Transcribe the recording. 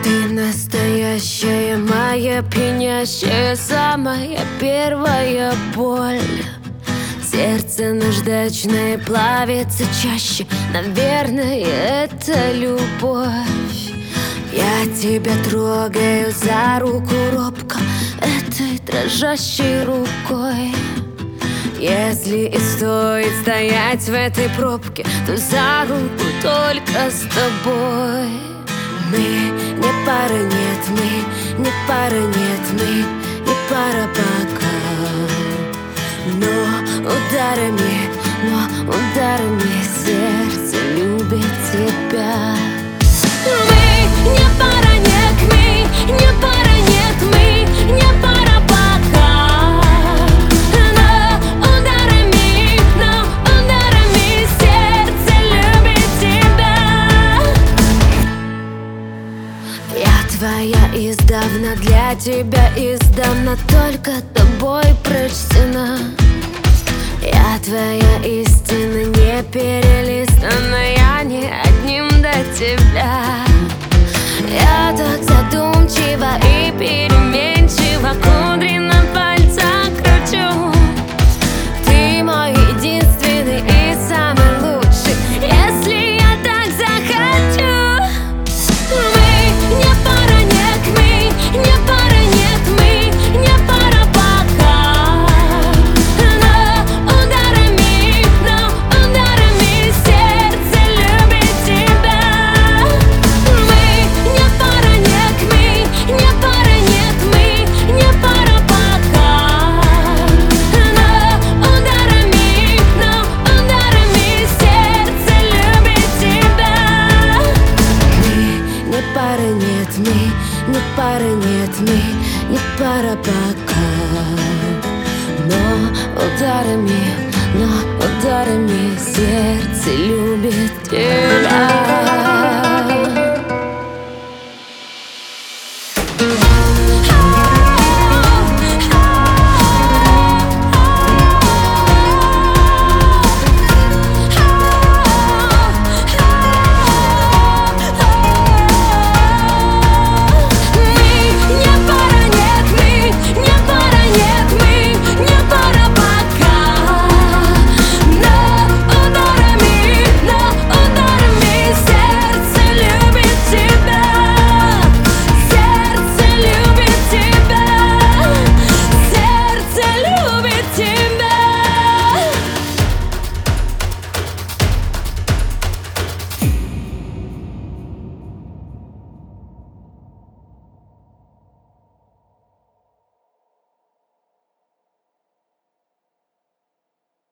Ты настоящая, моя пьянящая, самая первая боль. Сердце наждачное плавится чаще, наверное, это любовь. Я тебя трогаю за руку робко, этой дрожащей рукой. Если и стоит стоять в этой пробке, то за руку только с тобой. Мы не пара, нет, мы не пара, нет, мы не пара пока. Но ударами сердце любит тебя. Мы не пара, нет, мы не пара, нет, мы не пара пока. Но ударами сердце любит тебя. Я твоя издавна, для тебя издавна, только тобой прочтена. Я твоя истина, не перелистана, я не одним до тебя. Я так задумчиво и переменчиво кудри на пальцах кручу. Ты мой единственный и самый лучший, если я так захочу. Мы не пара, нет, мы не пара, нет, мы не пара пока. Но ударами сердце любит тебя. Мы не пара, нет, мы не пара, нет, мы не пара пока. Но ударами сердце любит тебя. Мы не пара, нет, мы не пара, нет, мы не пара пока. Но ударами сердце любит тебя.